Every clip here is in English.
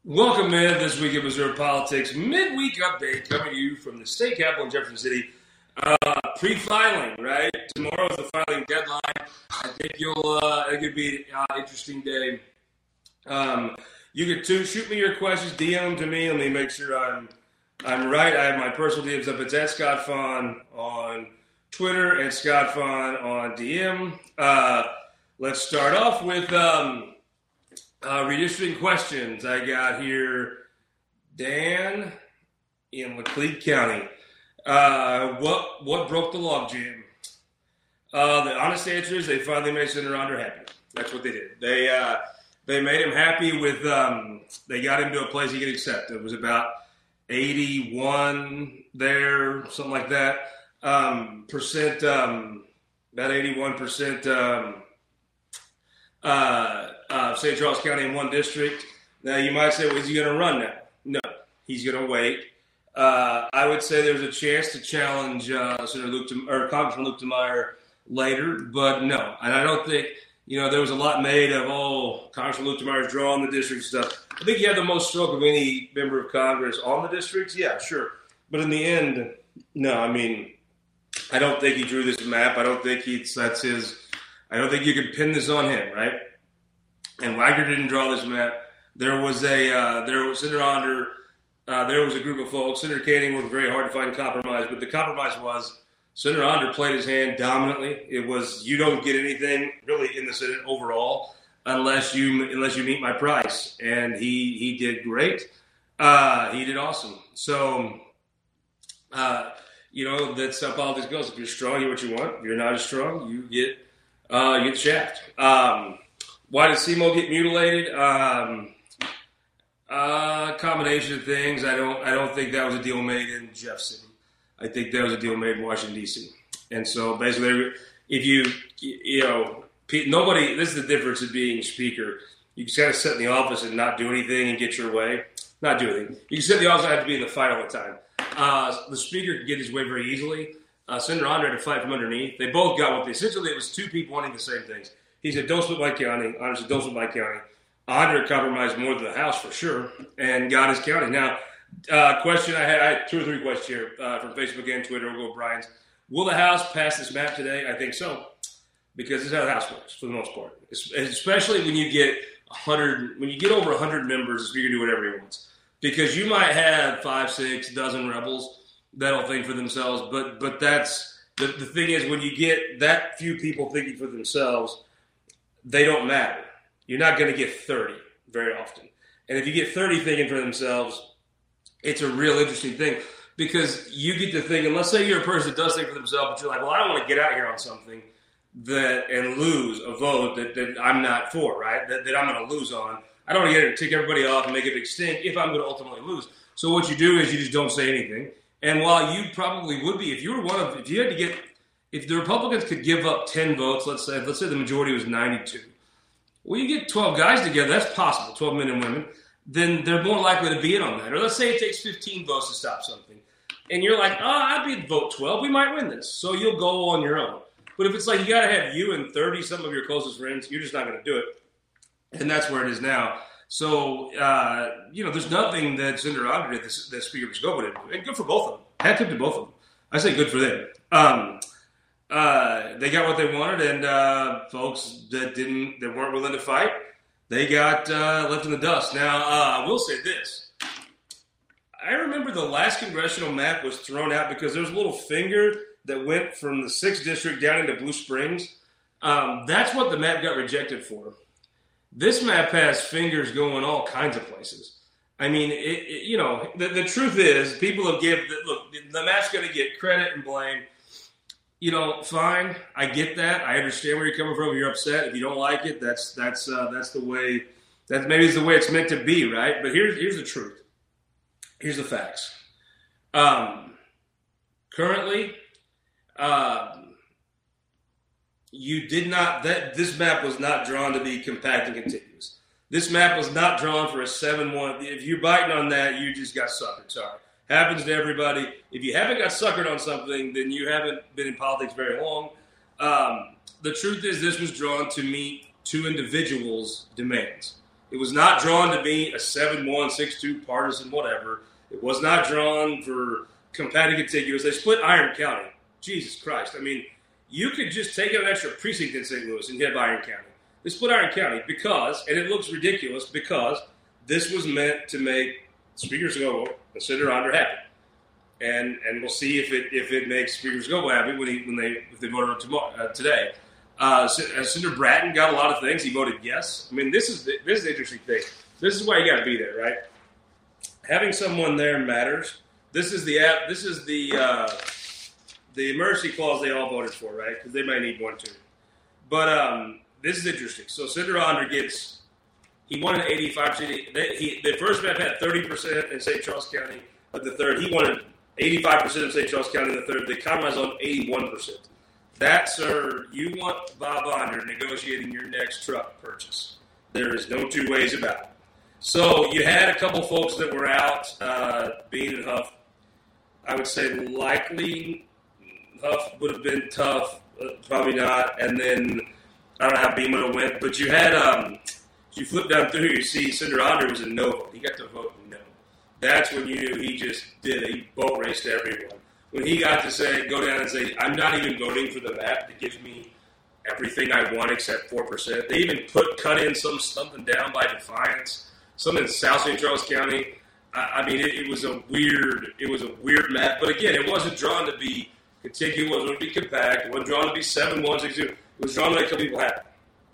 Welcome in this week of Missouri Politics midweek update coming to you from the state capitol in Jefferson City. Pre-filing, right? Tomorrow is the filing deadline. I think it could be an interesting day. You could shoot me your questions, DM them to me. Let me make sure I'm right. I have my personal DMs up. It's at Scott Fahn on Twitter and Scott Fahn on DM. Let's start off with redistricting questions. I got here Dan in Laclede County. What broke the logjam? The honest answer is they finally made Senator Onder happy. That's what they did. They made him happy with they got him to a place he could accept. It was about 81 there, something like that. About 81%. St. Charles County in one district. Now, you might say, well, is he going to run now? No, he's going to wait. I would say there's a chance to challenge Congressman Luke DeMeyer later, but no. And I don't think, there was a lot made of, Congressman Luke DeMeyer's drawing the district stuff. I think he had the most stroke of any member of Congress on the districts. Yeah, sure. But in the end, no, I don't think he drew this map. I don't think I don't think you can pin this on him, right? And Wagner didn't draw this map. There was Senator Onder. There was a group of folks. Senator Koenig worked very hard to find a compromise, but the compromise was Senator Onder played his hand dominantly. It was you don't get anything really in the Senate overall unless you meet my price, and he did great. He did awesome. So that's how politics goes. If you're strong, you get what you want. If you're not as strong, you get the shaft. Why did SEMO get mutilated? Combination of things. I don't think that was a deal made in Jeff City. I think that was a deal made in Washington, D.C. And so basically, nobody, this is the difference of being speaker. You just got to sit in the office and not do anything and get your way. Not do anything. You can sit in the office and have to be in the fight all the time. The speaker can get his way very easily. Senator Onder had to fight from underneath. They both got essentially it was two people wanting the same things. He said, don't split my county. Onder said, don't split my county. Onder compromised more than the House for sure and got his county. Now, question I had 2 or 3 questions here from Facebook and Twitter. We'll go Brian's. Will the House pass this map today? I think so, because this is how the House works for the most part. Especially when you get over 100 members, the speaker can do whatever he wants. Because you might have 5, 6 dozen rebels that'll think for themselves, but that's the thing is when you get that few people thinking for themselves, they don't matter. You're not going to get 30 very often. And if you get 30 thinking for themselves, it's a real interesting thing because you get to think, and let's say you're a person that does think for themselves, but you're like, well, I don't want to get out here on something and lose a vote that I'm not for, right? That I'm going to lose on. I don't want to tick everybody off and make it extinct if I'm going to ultimately lose. So what you do is you just don't say anything. And while you probably would be, if the Republicans could give up 10 votes, let's say the majority was 92. Well, you get 12 guys together, that's possible, 12 men and women, then they're more likely to be in on that. Or let's say it takes 15 votes to stop something. And you're like, I'd be at vote 12, we might win this. So you'll go on your own. But if it's like you got to have you and 30 some of your closest friends, you're just not going to do it. And that's where it is now. So, there's nothing that Senator Onder did that Speaker Piscopo didn't do. And good for both of them. Hat tip to both of them. I say good for them. They got what they wanted, and folks that weren't willing to fight, they got left in the dust. Now, I will say this. I remember the last congressional map was thrown out because there was a little finger that went from the 6th district down into Blue Springs. That's what the map got rejected for. This map has fingers going all kinds of places. The truth is, people will the map's going to get credit and blame. Fine. I get that. I understand where you're coming from. You're upset. If you don't like it, that's the way. That maybe is the way it's meant to be, right? But here's the truth. Here's the facts. Currently, this map was not drawn to be compact and contiguous. This map was not drawn for a 7-1. If you're biting on that, you just got suckered. Sorry. Happens to everybody. If you haven't got suckered on something, then you haven't been in politics very long. The truth is this was drawn to meet 2 individuals' demands. It was not drawn to be a 7-1, 6-2 partisan whatever. It was not drawn for compact and contiguous. They split Iron County. Jesus Christ. I mean, you could just take an extra precinct in St. Louis and have Iron County. They split Iron County because, and it looks ridiculous, because this was meant to make Speaker Scobo and Senator Onder happy. And we'll see if it makes Speaker Scobo happy if they vote on today. Senator Bratton got a lot of things. He voted yes. I mean, this is the interesting thing. This is why you got to be there, right? Having someone there matters. This is the emergency clause they all voted for, right? Because they might need one too. But this is interesting. So Senator Onder he won an 85%. The first map had 30% in St. Charles County. But the third, he wanted 85% of St. Charles County. The third, the compromise on 81%. That, sir, you want Bob Onder negotiating your next truck purchase. There is no two ways about it. So you had a couple folks that were out, Bean and Huff. I would say likely Huff would have been tough, probably not. And then I don't know how Bean would have went, but you had you flip down through, you see Senator Onder was a no vote. He got to vote no. That's when you knew he just did it. He boat raced everyone. When he got to go down and say, I'm not even voting for the map that gives me everything I want except 4%. They even cut in something down by Defiance, something in South St. Charles County. I mean, it was a weird map. But again, it wasn't drawn to be contiguous, it wasn't to be compact, it wasn't drawn to be 7-1, 6-2. It was drawn to make a couple people happy.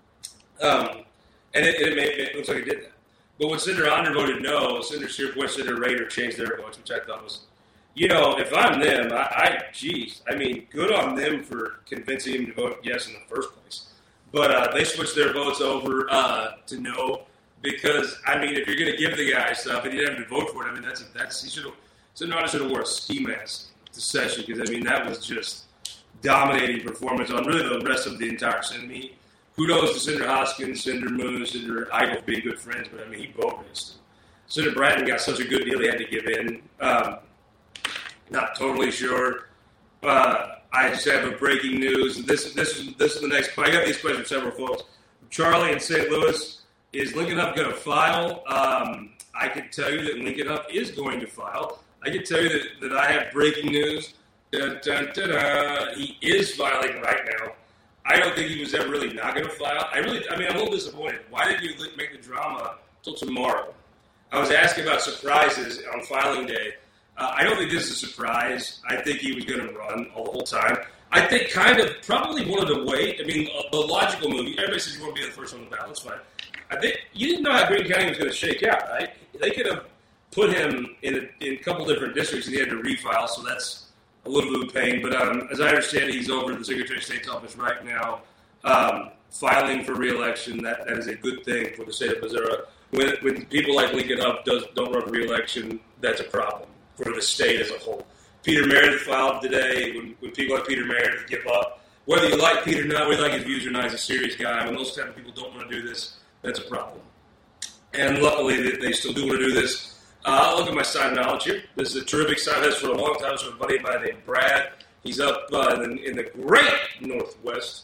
And it looks like it did that. But when Senator Onder voted no, Senator Searpoint, Senator Rader changed their votes, which I thought was, if I'm them, good on them for convincing him to vote yes in the first place. But they switched their votes over to no because, if you're going to give the guy stuff and he didn't have to vote for it, Senator Onder should have wore a ski mask to session because, that was just dominating performance on really the rest of the entire Senate. Kudos to Senator Hoskins, Senator Moon, Senator Eichel being good friends, but he boat raced him. Senator Bratton got such a good deal he had to give in. Not totally sure. I just have a breaking news. This is the next. I got these questions from several folks. Charlie in St. Louis, is Lincoln Huff going to file? I can tell you that Lincoln Huff is going to file. I can tell you that I have breaking news. Dun, dun, dun, dun. He is filing right now. I don't think he was ever really not going to file. I'm a little disappointed. Why did you make the drama till tomorrow? I was asking about surprises on filing day. I don't think this is a surprise. I think he was going to run all the whole time. I think probably wanted to wait. The logical move, everybody says you want to be the first on the ballot. That's fine. I think you didn't know how Greene County was going to shake out, right? They could have put him in a couple different districts and he had to refile, so that's a little bit of pain. But as I understand it, he's over at the Secretary of State's office right now filing for re-election. That is a good thing for the state of Missouri. When people like Lincoln Huff don't run for re-election, that's a problem for the state as a whole. Peter Meredith filed today. When people like Peter Meredith give up, whether you like Peter or not, whether you like his views or not, he's a serious guy. When those type of people don't want to do this, that's a problem. And luckily, they still do want to do this. Look at my side knowledge here. This is a terrific side. That's for a long time. So a buddy of mine named Brad. He's up in the great Northwest.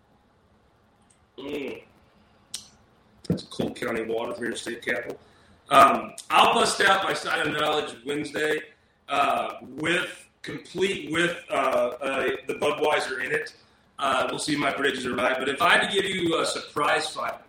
That's Cole County water here in the state capital. I'll bust out my side of knowledge Wednesday complete with the Budweiser in it. We'll see if my predictions are right. But if I had to give you a surprise filing,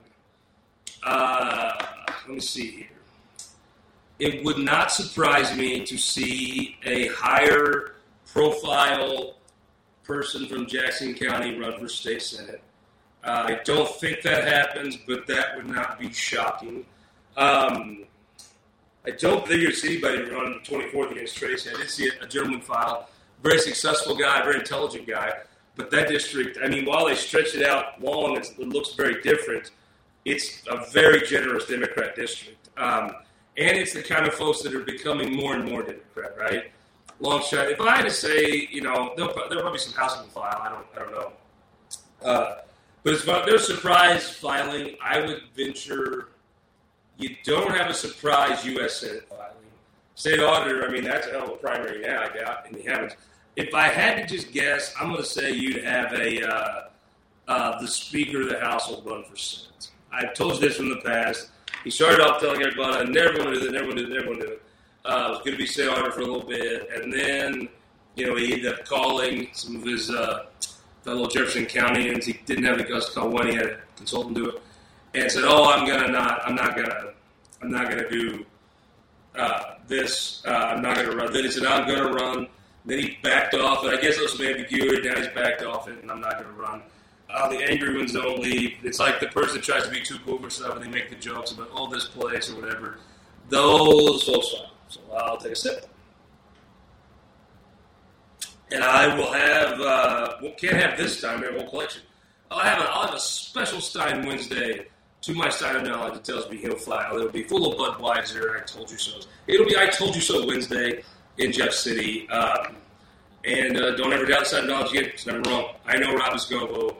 let me see here. It would not surprise me to see a higher profile person from Jackson County run for state senate. I don't think that happens, but that would not be shocking. I don't think you'll see anybody run 24th against Tracy. I did see a gentleman file. Very successful guy, very intelligent guy. But that district, while they stretch it out long, it looks very different. It's a very generous Democrat district. And it's the kind of folks that are becoming more and more Democrat, right? Long shot. If I had to say, there'll probably be some House will file. I don't know. But as far as their surprise filing, I would venture you don't have a surprise U.S. Senate filing. State auditor, that's a hell of a primary now, I doubt, and they haven't. If I had to just guess, I'm going to say you'd have the Speaker of the House will run for Senate. I've told you this in the past. He started off telling everybody, I never want to do that, never want to do that, never want to do it. I was going to be senator for a little bit, and then, he ended up calling some of his fellow Jefferson Countyans. He didn't have the guts to call one. He had a consultant do it, and said, I'm not gonna do this. I'm not gonna run. Then he said, I'm gonna run. Then he backed off, and I guess there was some ambiguity. Now he's backed off it, and I'm not gonna run. The angry ones don't leave. It's like the person that tries to be too cool for stuff, and they make the jokes about, this place or whatever. Those folks fine. So I'll take a sip. And I will have, can't have this time, a whole collection. I'll have a special Stein Wednesday to my Stein of knowledge that tells me he'll fly. It'll be full of Budweiser, I told you so. It'll be I told you so Wednesday in Jeff City. And don't ever doubt the Stein of knowledge again. It's never wrong. I know Rob Escovo.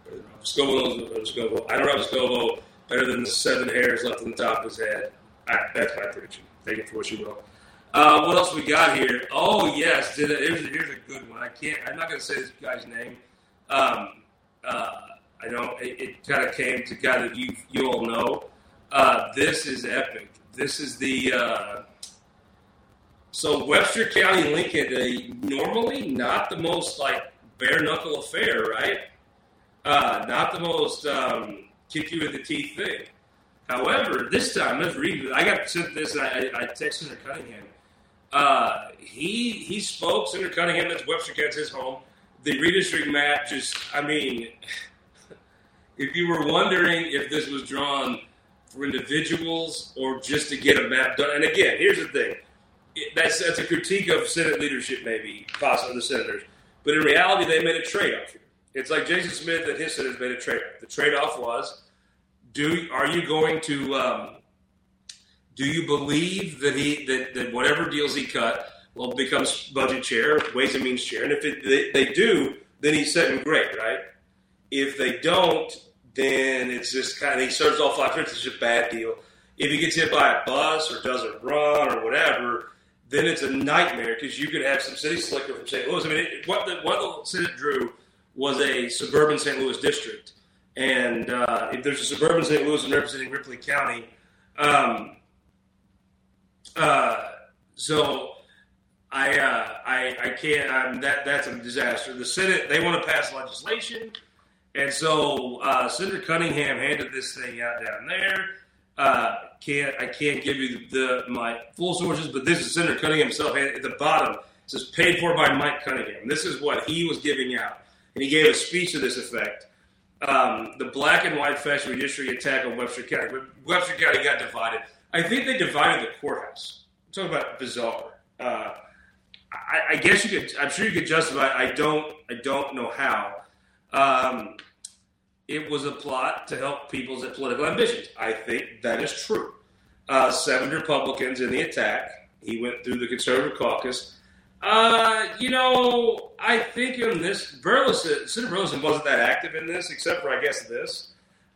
I know Rob Escovo better than the 7 hairs left on the top of his head. That's my prediction. Take it for what you will. What else we got here? Oh, yes. Here's a good one. I'm not going to say this guy's name. I know it kind of came to a guy that you all know. This is epic. This is the so Webster County Lincoln. Normally not the most bare knuckle affair, right? Not the most kick you in the teeth thing. However, this time, let's read it. I got sent this, and I texted Senator Cunningham. He spoke, Senator Cunningham, that's Webster County's his home. The redistricting map if you were wondering if this was drawn for individuals or just to get a map done, and again, here's the thing. That's a critique of Senate leadership, maybe, possibly the senators. But in reality, they made a trade-off here. It's like Jason Smith and his senators made a trade-off. The trade-off was, are you going to do you believe that whatever deals he cut will become budget chair, Ways and Means chair? And if they do, then he's setting great, right? If they don't, then it's just he serves all 5 trips. It's just a bad deal. If he gets hit by a bus or doesn't run or whatever, then it's a nightmare because you could have some city slicker from St. Louis. I mean, what the Senate drew was a suburban St. Louis district. And if there's a suburban St. Louis and representing Ripley County, so I can't. That's a disaster. The Senate, they want to pass legislation, and so Senator Cunningham handed this thing out down there. I can't give you my full sources, but this is Senator Cunningham himself. At the bottom, it says paid for by Mike Cunningham. This is what he was giving out, and he gave a speech to this effect. The black and white fashion redistricting attack on Webster County. Webster County got divided. I think they divided the courthouse. I'm talking about bizarre. I guess you could. I'm sure you could justify it. I don't know how. It was a plot to help people's political ambitions. I think that is true. 7 Republicans in the attack. He went through the conservative caucus. I think in this, Senator Burleson wasn't that active in this, except for, I guess, this.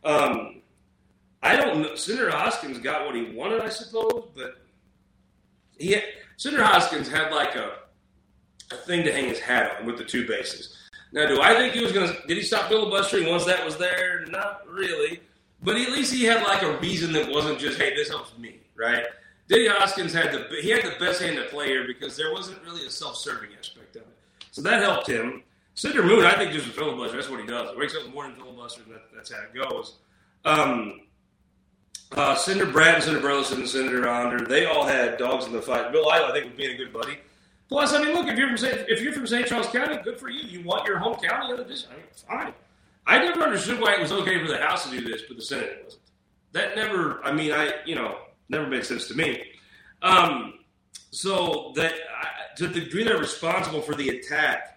I don't know. Senator Hoskins got what he wanted, I suppose, but Senator Hoskins had a thing to hang his hat on with the 2 bases. Now, do I think he was did he stop filibustering once that was there? Not really. But at least he had a reason that wasn't just, hey, this helps me, right? Diddy Hoskins had the best hand to play here because there wasn't really a self-serving aspect of it. So that helped him. Senator Moon, I think, just a filibuster. That's what he does. He wakes up in the morning, filibuster, and that's how it goes. Senator Brad and Senator Burleson and Senator Onder, they all had dogs in the fight. Bill Ila, I think, was being a good buddy. Plus, I mean, look, if you're from St. Charles County, good for you. You want your home county under this? I mean, fine. I never understood why it was okay for the House to do this, but the Senate wasn't. That never, never made sense to me. So that to the degree they're responsible for the attack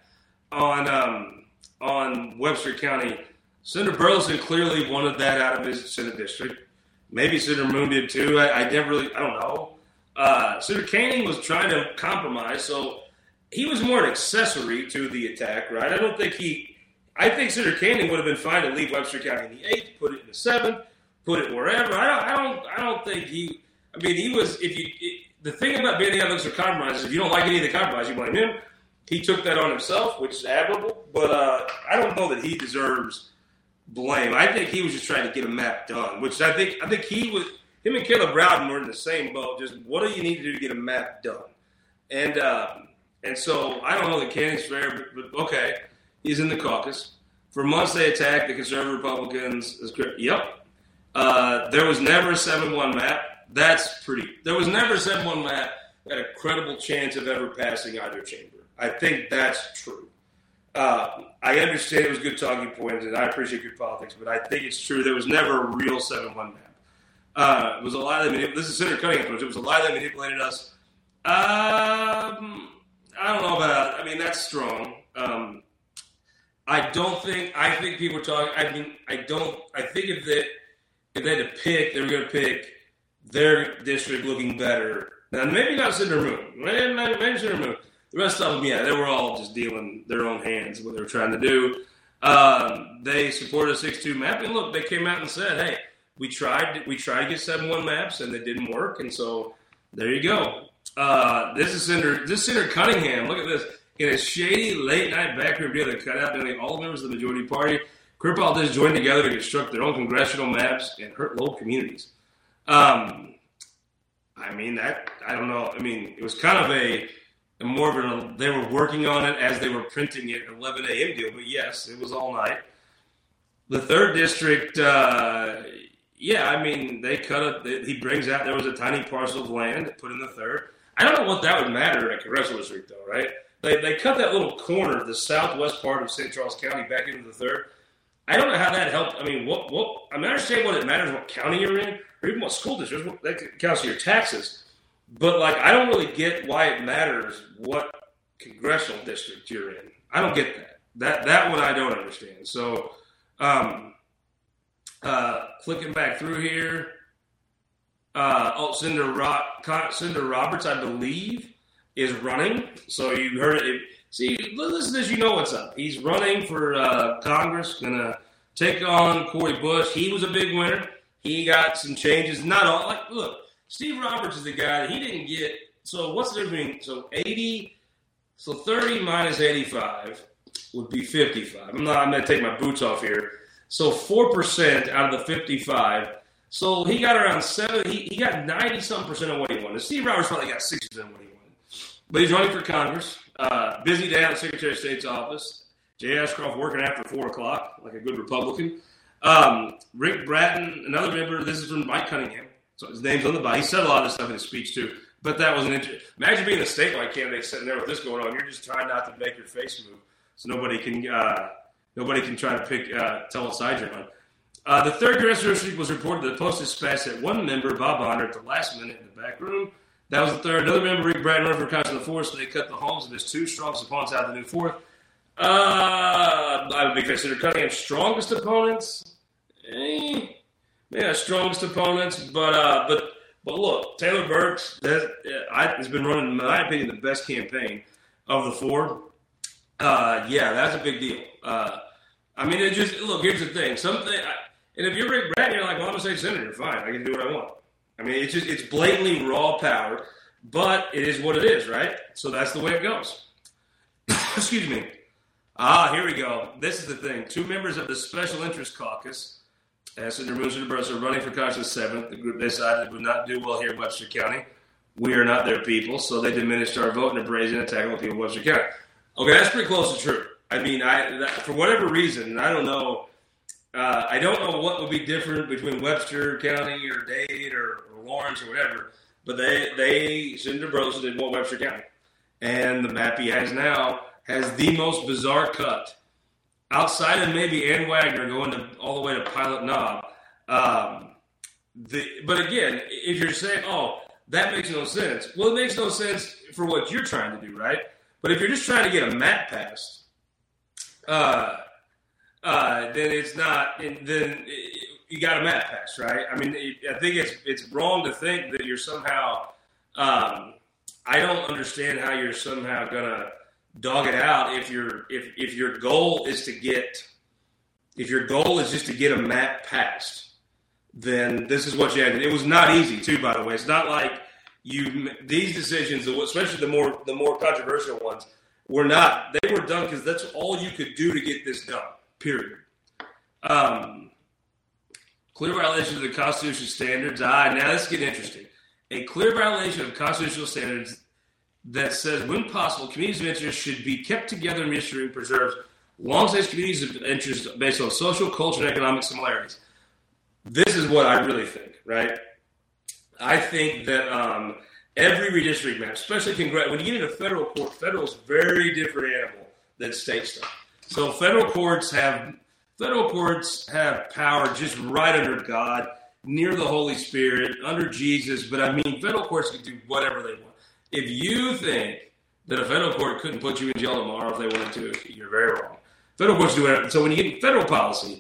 on Webster County, Senator Burleson clearly wanted that out of his Senate district. Maybe Senator Moon did too. I don't know. Senator Koenig was trying to compromise, so he was more an accessory to the attack, right? I think Senator Koenig would have been fine to leave Webster County in the 8th, put it in the 7th, put it wherever. I don't think he was. The thing about being the other for compromise is if you don't like any of the compromise, you blame him. He took that on himself, which is admirable, but I don't know that he deserves blame. I think he was just trying to get a map done, which I think he him and Caleb Rowden were in the same boat. Just what do you need to do to get a map done? And so I don't know that Canning's fair, but okay, he's in the caucus. For months they attacked the conservative Republicans. Yep. There was never a 7-1 map. There was never a 7-1 map that had a credible chance of ever passing either chamber. I think that's true. I understand it was good talking points, and I appreciate good politics, but I think it's true. There was never a real 7-1 map. It was a lie that this is Senator Cunningham. It was a lie that manipulated us. I don't know about. I mean, that's strong. I think people are talking. I think if they had to pick, they were going to pick their district looking better. Now, maybe not Senator Moon. Maybe Senator Moon. The rest of them, they were all just dealing their own hands what they were trying to do. They supported a 6-2 map, and look, they came out and said, "Hey, we tried to get 7-1 maps, and it didn't work." And so there you go. This is Senator Cunningham. Look at this. In a shady late-night backroom deal that cut out nearly all members of the majority party, queer politicians joined together to construct their own congressional maps and hurt local communities. I don't know. I mean, it was kind of they were working on it as they were printing it, an 11 a.m. deal. But yes, it was all night. The 3rd district, they cut it. He brings out there was a tiny parcel of land put in the 3rd. I don't know what that would matter in a congressional district, though, right? They cut that little corner, the southwest part of St. Charles County, back into the 3rd. I don't know how that helped. I mean, I understand what it matters, what county you're in, or even what school district. That counts your taxes. But, I don't really get why it matters what congressional district you're in. I don't get that. That one I don't understand. So, clicking back through here. Senator Roberts, I believe, is running. So you heard it. See, listen to this, you know what's up. He's running for Congress, going to take on Cori Bush. He was a big winner. He got some changes. Not all. Look, Steve Roberts is the guy that he didn't get. So what's the difference between, 30 minus 85 would be 55. I'm going to take my boots off here. So 4% out of the 55. So he got around 7. He got 90-something% of what he wanted. Steve Roberts probably got 60% of what he wanted. But he's running for Congress. Busy day at the Secretary of State's office. Jay Ashcroft working after 4 o'clock like a good Republican. Rick Bratton, another member. This is from Mike Cunningham. So his name's on the bottom. He said a lot of this stuff in his speech, too. But that was an interesting. Imagine being a statewide candidate sitting there with this going on. You're just trying not to make your face move so nobody can try to tell what side you're on. The 3rd congressional district was reported that the Post dispatched that one member, Bob Bonner, at the last minute in the back room. That was the 3rd. Another member, Rick Bratton, running for Congress in the 4th, so they cut the homes of his 2 strongest opponents out of the new 4th. I would be considered Cunningham's strongest opponents. Strongest opponents, but look, Taylor Burks has been running, in my opinion, the best campaign of the 4. That's a big deal. Here's the thing. And if you're Rick Bratton, you're like, well, I'm a state senator. Fine, I can do what I want. I mean, it's blatantly raw power, but it is what it is, right? So that's the way it goes. Excuse me. Here we go. This is the thing. 2 members of the Special Interest Caucus, Senator Moose and DeBrusk, are running for Congress the 7th. The group decided it would not do well here in Webster County. We are not their people, so they diminished our vote in a brazen attack on the people of Webster County. Okay, that's pretty close to true. I mean, for whatever reason, and I don't know what would be different between Webster County or Dade or Lawrence or whatever, but Senator DeBrusk did want Webster County. And the map he has now has the most bizarre cut. Outside of maybe Ann Wagner going all the way to Pilot Knob. But again, if you're saying, that makes no sense. Well, it makes no sense for what you're trying to do, right? But if you're just trying to get a map passed, then it's not. Then you got a map pass, right? I mean, I think it's wrong to think that you're somehow. I don't understand how you're somehow gonna dog it out if your goal is just to get a map passed. Then this is what you had. It was not easy, too. By the way, it's not like these decisions, especially the more controversial ones, were not. They were done because that's all you could do to get this done. Period. Clear violation of the Constitution standards. Now this is getting interesting. A clear violation of constitutional standards that says, when possible, communities of interest should be kept together in history and preserved long-standing communities of interest based on social, cultural, and economic similarities. This is what I really think, right? I think that every redistricting map, especially when you get into federal court, federal is a very different animal than state stuff. So federal courts have power just right under God, near the Holy Spirit, under Jesus. But I mean, federal courts can do whatever they want. If you think that a federal court couldn't put you in jail tomorrow if they wanted to, you're very wrong. Federal courts do whatever. So when you get federal policy,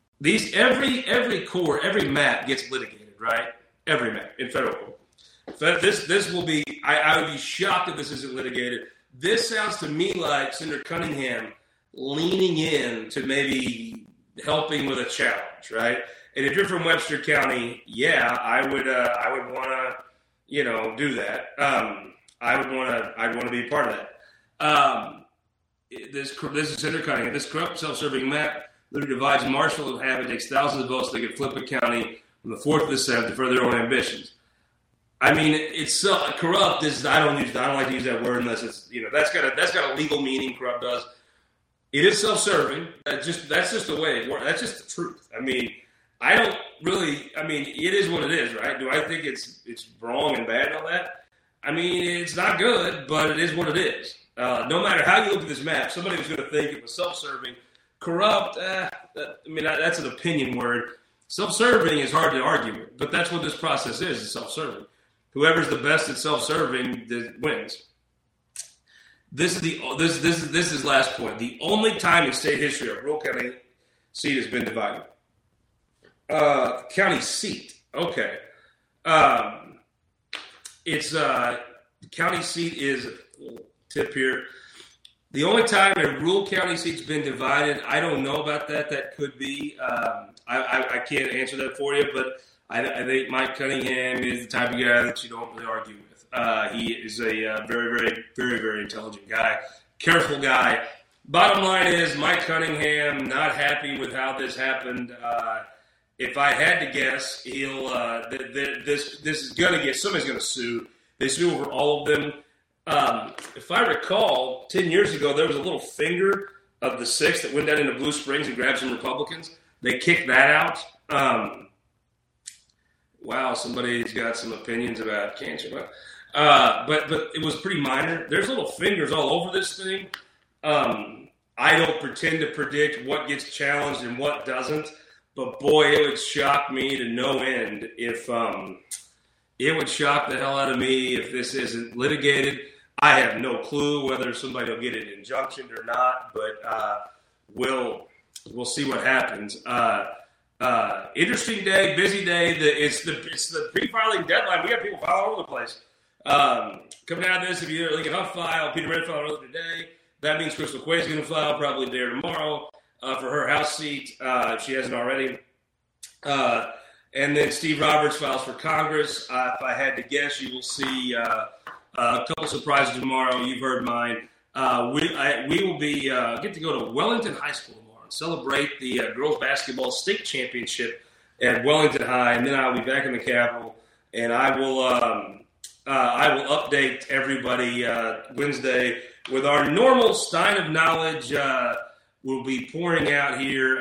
every map gets litigated, right? Every map in federal court. This will be. I would be shocked if this isn't litigated. This sounds to me like Senator Cunningham leaning in to maybe helping with a challenge, right? And if you're from Webster County, yeah, I would want to, do that. I'd want to be a part of that. This is Senator Cunningham. This corrupt, self-serving map literally divides Marshall in half and takes thousands of votes. They could flip a county from the 4th to the 7th to further their own ambitions. I mean, it's so corrupt. I don't like to use that word unless it's that's got a legal meaning. Corrupt does. It is self-serving. That's just the way it works. That's just the truth. I mean, it is what it is, right? Do I think it's wrong and bad and all that? I mean, it's not good, but it is what it is. No matter how you look at this map, somebody was going to think it was self-serving. Corrupt, that's an opinion word. Self-serving is hard to argue with, but that's what this process is self-serving. Whoever's the best at self-serving wins. This is last point. The only time in state history a rural county seat has been divided. County seat. Okay. The county seat is, tip here, the only time a rural county seat's been divided, I don't know about that. That could be. I can't answer that for you, but I think Mike Cunningham is the type of guy that you don't really argue with. He is a very, very, very, very intelligent guy, careful guy. Bottom line is Mike Cunningham not happy with how this happened. If I had to guess, he'll this is going to get somebody's going to sue. They sue over all of them. If I recall, 10 years ago there was a little finger of the 6th that went down into Blue Springs and grabbed some Republicans. They kicked that out. Wow, somebody's got some opinions about cancer, but it was pretty minor. There's little fingers all over this thing. I don't pretend to predict what gets challenged and what doesn't, but boy, it would shock me to no end if it would shock the hell out of me if this isn't litigated. I have no clue whether somebody will get an injunction or not, but we'll see what happens. Interesting day, busy day. It's the pre-filing deadline. We got people filing all over the place. Coming out of this, if you're Lincoln Huff file, Peter Red filed earlier today. That means Crystal Quay's going to file probably today or tomorrow for her House seat if she hasn't already. And then Steve Roberts files for Congress. If I had to guess, you will see a couple surprises tomorrow. You've heard mine. We will be get to go to Wellington High School tomorrow and celebrate the girls basketball state championship at Wellington High, and then I'll be back in the Capitol, and I will update everybody Wednesday with our normal Stein of Knowledge. We'll be pouring out here.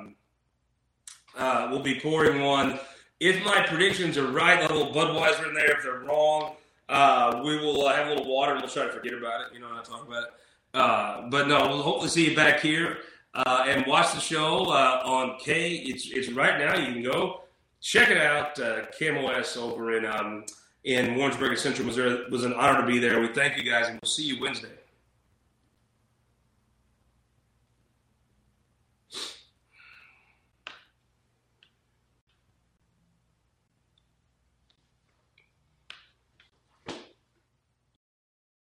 We'll be pouring one. If my predictions are right, a little Budweiser in there. If they're wrong, we will have a little water and we'll try to forget about it. You know, not talk about it. But no, we'll hopefully see you back here and watch the show on K. It's right now. You can go check it out. KMOS over in Warrensburg, Central Missouri. It was an honor to be there. We thank you guys, and we'll see you Wednesday.